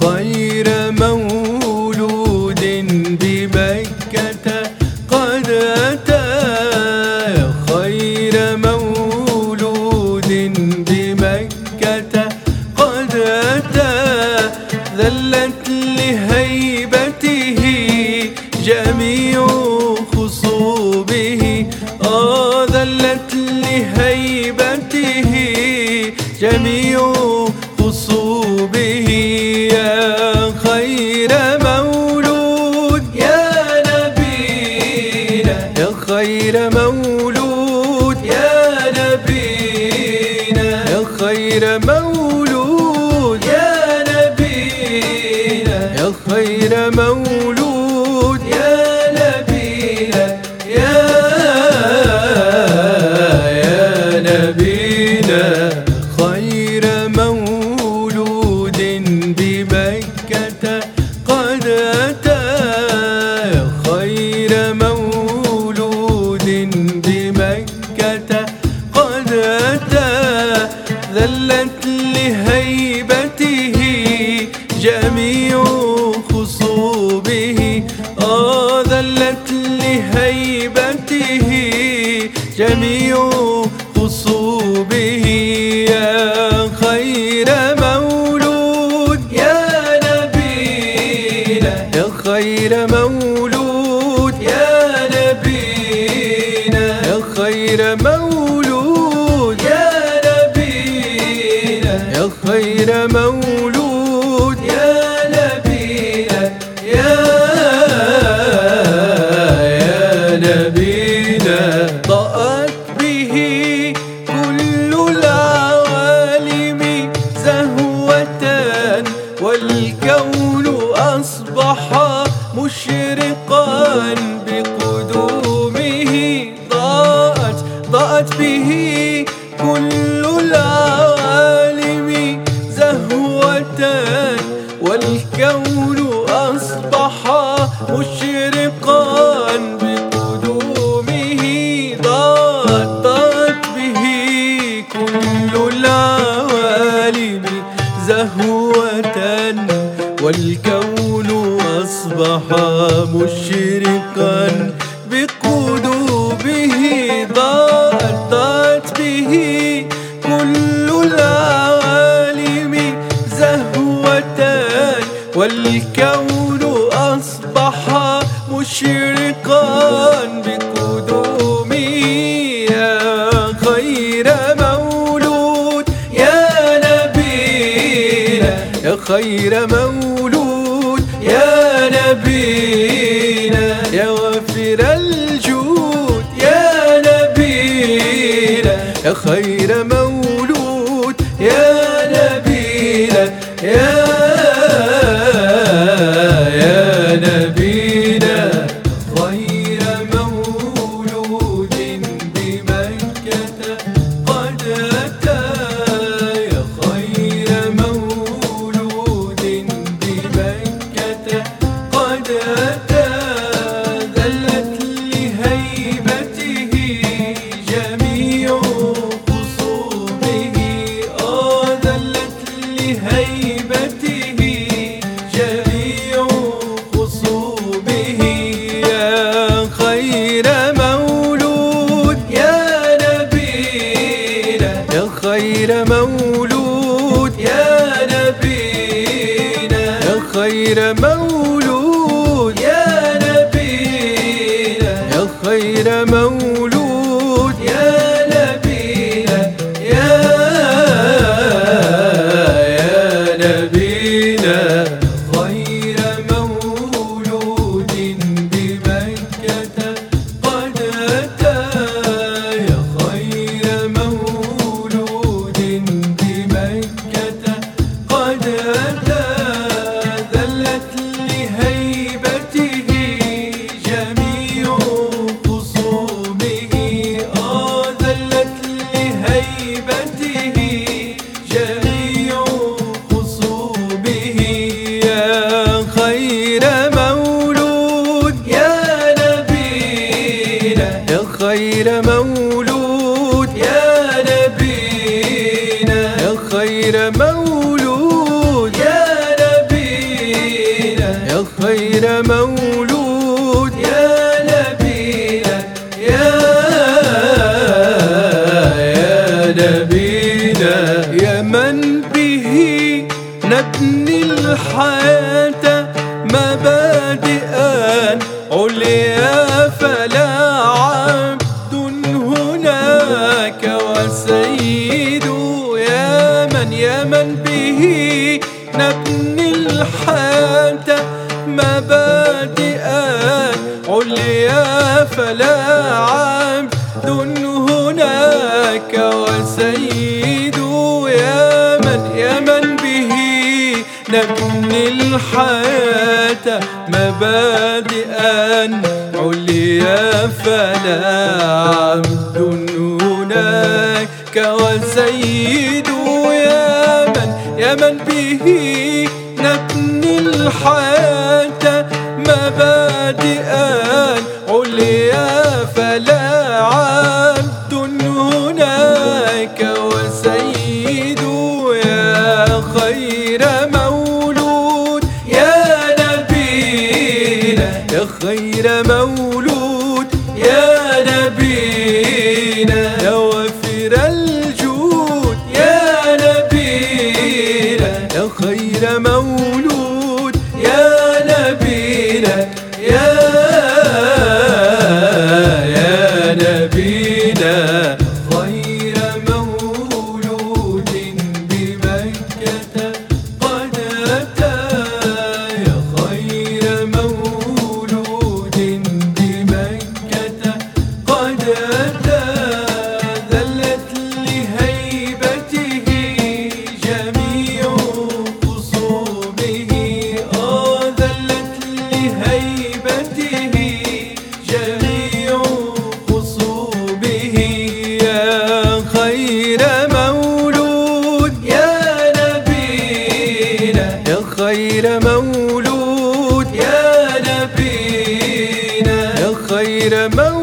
خير مولود بمكة قد أتى، يا خير مولود بمكة قد أتى. ذلت لهيبته جميع خصوبه، ذلت لهيبته جميع خصوبه. يا خير مولود يا نبينا، يا خير مولود يا نبينا، يا خير مولود يا نبينا، يا خير مولود يا نبينا، يا نبينا. خير مولود بمكة قد أتى، يا خير مولود بمكة قد أتى. ذلت لهيبته جميع خصوبه، ذلت لهيبته جميع خصوبه. يا خير مولود يا نبينا، يا خير مولود يا نبينا، يا خير مولود يا نبينا، يا خير مولود يا نبينا، يا نبينا. ضاءت به كل العوالم زهوة، والكون أصبح مشرقا بقدومه. ضاءت به كل العوالم زهوة، والكون أصبح مشرقا بقدومه. ضاءت به كل العوالم زهوة، والكون أصبح مشرقا بقدومه. ضاءت به كل العوالم زهوة، والكون أصبح مشرقا بقدومه. يا خير مولود يا نبينا، يا خير مولود يا نبينا، يا وافر الجود يا نبينا، يا خير مولود يا نبينا، يا نبينا. خير مولود بمكة قد أتى، يا خير مولود بمكة قد أتى. ذلت لهيبته جميع خصوبه، ذلت لهيبته جميع خصوبه. يا خير مولود يا نبينا، يا خير مولود يا نبينا، يا خير مولود يا نبينا، يا خير مولود يا نبينا، يا نبينا. خير مولود بمكة قد أتى، يا خير مولود بمكة قد أتى. ذلت لهيبته جميع خصومه، ذلت لهيبته جميع خصومه. يا خير مولود يا نبينا، يا خير مولود يا نبينا، يا خير مولود يا نبينا، خير مولود يا نبينا يا نبينا، يا من به نبني الحياة مبادئا عليا، فلا عبد هناك وسيد. يا من به نبني الحياة مبادئا عليا، فلا عبد هناك وسيد. يا من به نبني الحياة مبادئا عليا، فلا عبد هناك وسيد. يا من به نبني الحياة مبادئا عليا، فلا عبد هناك وسيد. يا خير مولود يا نبينا، يا خير مولود يا نبينا، يا وافر الجود يا نبينا، يا خير مولود يا نبينا يا نبينا. خير مولود بمكة قد أتى، يا خير مولود بمكة قد أتى، ذلت لهيبته جميع خصومه، ذلت لهيبته جميع خصومه. يا خير مولود يا نبينا، يا خير مولود يا نبينا، يا خير مولود